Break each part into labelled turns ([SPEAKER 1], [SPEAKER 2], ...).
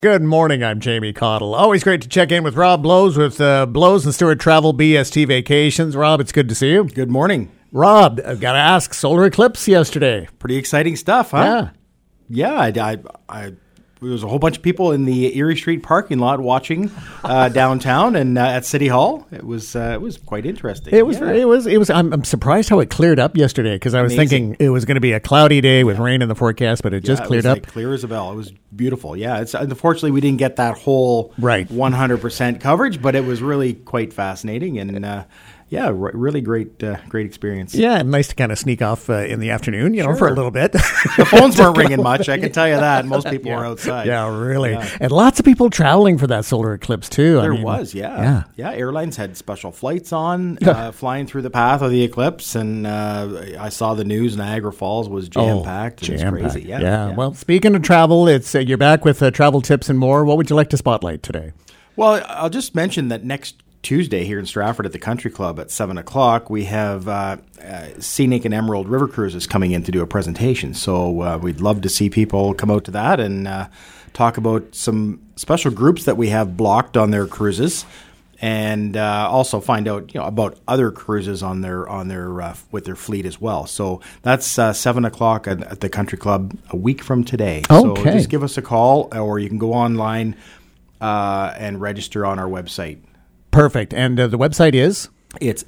[SPEAKER 1] Good morning, I'm Jamie Cottle. Always great to check in with Rob Blows with Blows and Stewart Travel BST Vacations. Rob, it's good to see you.
[SPEAKER 2] Good morning.
[SPEAKER 1] Rob, I've got to ask, solar eclipse yesterday.
[SPEAKER 2] Pretty exciting stuff, huh? Yeah, there was a whole bunch of people in the Erie Street parking lot watching downtown and at City Hall. It was quite interesting.
[SPEAKER 1] It was. I'm surprised how it cleared up yesterday because I was thinking it was going to be a cloudy day with rain in the forecast, but it just cleared up.
[SPEAKER 2] Like clear as a bell. It was beautiful. Yeah, it's unfortunately we didn't get that whole 100% coverage, but it was really quite fascinating and. Really great experience.
[SPEAKER 1] Yeah, nice to kind of sneak off in the afternoon, for a little bit.
[SPEAKER 2] The phones weren't ringing much, I can tell you that. Most people were outside.
[SPEAKER 1] Yeah, really. Yeah. And lots of people traveling for that solar eclipse, too.
[SPEAKER 2] There was. Airlines had special flights on, flying through the path of the eclipse, and I saw the news, Niagara Falls was jam-packed. It was crazy. Yeah.
[SPEAKER 1] Well, speaking of travel, it's you're back with travel tips and more. What would you like to spotlight today?
[SPEAKER 2] Well, I'll just mention that next Tuesday here in Stratford at the Country Club at 7 o'clock, we have Scenic and Emerald River Cruises coming in to do a presentation. So we'd love to see people come out to that and talk about some special groups that we have blocked on their cruises, and also find out about other cruises on their with their fleet as well. So that's 7 o'clock at the Country Club a week from today.
[SPEAKER 1] Okay.
[SPEAKER 2] So just give us a call, or you can go online and register on our website.
[SPEAKER 1] Perfect. And the website is?
[SPEAKER 2] It's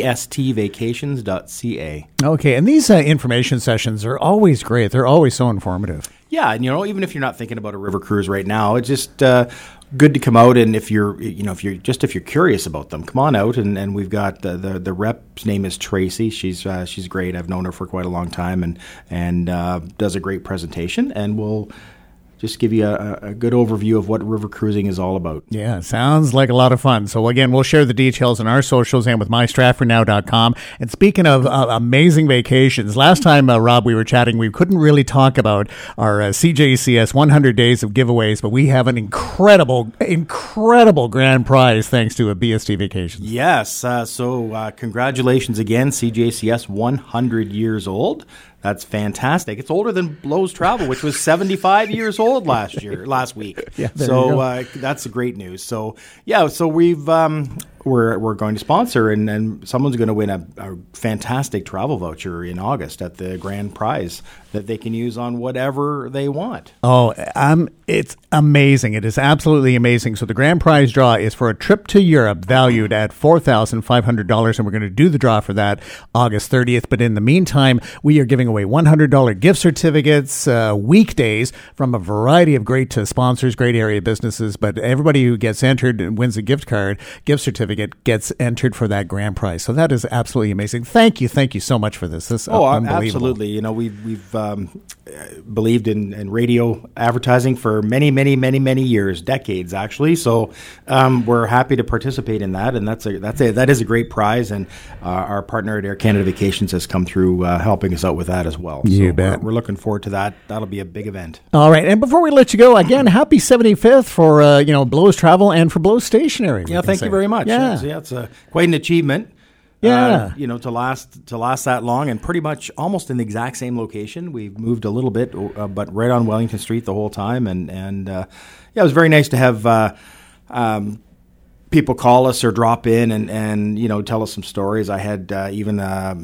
[SPEAKER 2] bstvacations.ca.
[SPEAKER 1] Okay. And these information sessions are always great. They're always so informative.
[SPEAKER 2] Yeah. And, even if you're not thinking about a river cruise right now, it's just good to come out. And if you're curious about them, come on out. And we've got the rep's name is Tracy. She's great. I've known her for quite a long time and does a great presentation. And we'll just give you a good overview of what river cruising is all about.
[SPEAKER 1] Yeah, sounds like a lot of fun. So again, we'll share the details on our socials and with mystratfordnow.com. And speaking of amazing vacations, last time, Rob, we were chatting, we couldn't really talk about our CJCS 100 days of giveaways, but we have an incredible grand prize thanks to a BST Vacations.
[SPEAKER 2] Yes, so congratulations again, CJCS 100 years old. That's fantastic. It's older than Blows Travel, which was 75 years old last week.
[SPEAKER 1] Yeah,
[SPEAKER 2] so that's great news. So we've we're going to sponsor, and someone's going to win a fantastic travel voucher in August at the grand prize that they can use on whatever they want.
[SPEAKER 1] Oh, it's amazing. It is absolutely amazing. So the grand prize draw is for a trip to Europe valued at $4,500, and we're going to do the draw for that August 30th. But in the meantime, we are giving away $100 gift certificates weekdays from a variety of great sponsors, great area businesses. But everybody who gets entered and wins a gift certificate gets entered for that grand prize. So that is absolutely amazing. Thank you so much for this. This is unbelievable.
[SPEAKER 2] Absolutely. We've believed in radio advertising for many years, decades actually. So we're happy to participate in that, and that is a great prize. And our partner at Air Canada Vacations has come through helping us out with that as well.
[SPEAKER 1] You bet.
[SPEAKER 2] We're looking forward to that. That'll be a big event.
[SPEAKER 1] All right. And before we let you go, again, happy 75th for Blows Travel and for Blows Stationery.
[SPEAKER 2] Yeah, thank you very much.
[SPEAKER 1] Yeah,
[SPEAKER 2] it's quite an achievement.
[SPEAKER 1] Yeah,
[SPEAKER 2] to last that long, and pretty much almost in the exact same location. We've moved a little bit, but right on Wellington Street the whole time, and it was very nice to have people call us or drop in and tell us some stories. I had even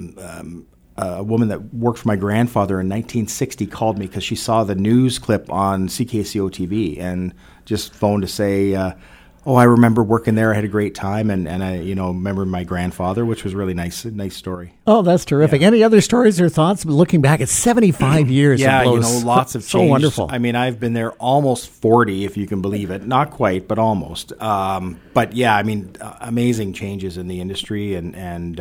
[SPEAKER 2] a woman that worked for my grandfather in 1960 called me because she saw the news clip on CKCO TV and just phoned to say. I remember working there. I had a great time, and I, remember my grandfather, which was really nice story.
[SPEAKER 1] Oh, that's terrific. Yeah. Any other stories or thoughts looking back at 75 years?
[SPEAKER 2] Yeah, lots of change.
[SPEAKER 1] So wonderful.
[SPEAKER 2] I mean, I've been there almost 40, if you can believe it. Not quite, but almost. But yeah, I mean, amazing changes in the industry, and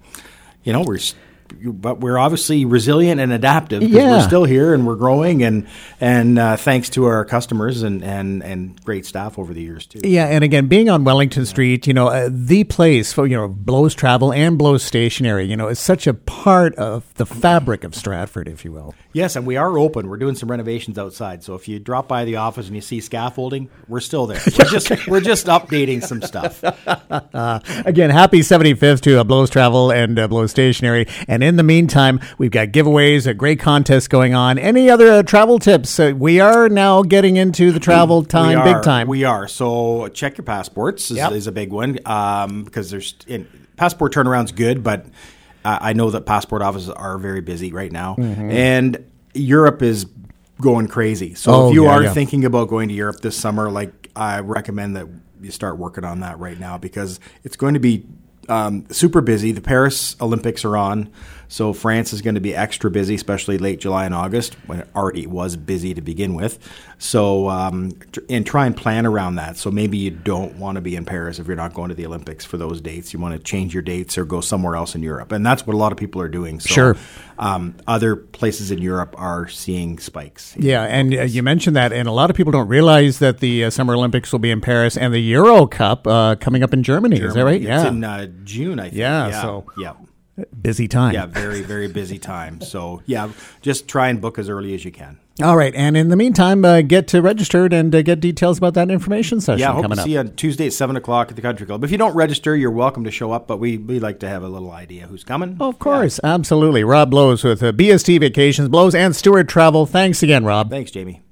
[SPEAKER 2] we're obviously resilient and adaptive because we're still here and we're growing, and thanks to our customers and great staff over the years too.
[SPEAKER 1] Yeah, and again, being on Wellington Street, the place for Blows Travel and Blows Stationery, is such a part of the fabric of Stratford, if you will.
[SPEAKER 2] Yes, and we are open. We're doing some renovations outside, so if you drop by the office and you see scaffolding, we're still there. We're just updating some stuff.
[SPEAKER 1] Again, happy 75th to Blows Travel and Blows Stationery. And in the meantime, we've got giveaways, a great contest going on. Any other travel tips? We are now getting into the travel time, big time.
[SPEAKER 2] We are. So check your passports is a big one because passport turnaround's good, but I know that passport offices are very busy right now. And Europe is going crazy. So if you are thinking about going to Europe this summer, like I recommend that you start working on that right now because it's going to be super busy. The Paris Olympics are on, so France is going to be extra busy, especially late July and August when it already was busy to begin with. So, and try and plan around that. So maybe you don't want to be in Paris if you're not going to the Olympics for those dates. You want to change your dates or go somewhere else in Europe, and that's what a lot of people are doing. So,
[SPEAKER 1] sure.
[SPEAKER 2] Other places in Europe are seeing spikes.
[SPEAKER 1] Yeah, and you mentioned that, and a lot of people don't realize that the Summer Olympics will be in Paris and the Euro Cup coming up in Germany. Is that right?
[SPEAKER 2] It's in June, I think.
[SPEAKER 1] Yeah.
[SPEAKER 2] Yeah.
[SPEAKER 1] Busy time.
[SPEAKER 2] Yeah, very, very busy time. So, yeah, just try and book as early as you can.
[SPEAKER 1] All right. And in the meantime, get registered and get details about that information session coming up.
[SPEAKER 2] Yeah, hope to see you on Tuesday at 7 o'clock at the Country Club. If you don't register, you're welcome to show up, but we like to have a little idea who's coming.
[SPEAKER 1] Oh, of course. Yeah. Absolutely. Rob Blows with BST Vacations, Blows and Stewart Travel. Thanks again, Rob.
[SPEAKER 2] Thanks, Jamie.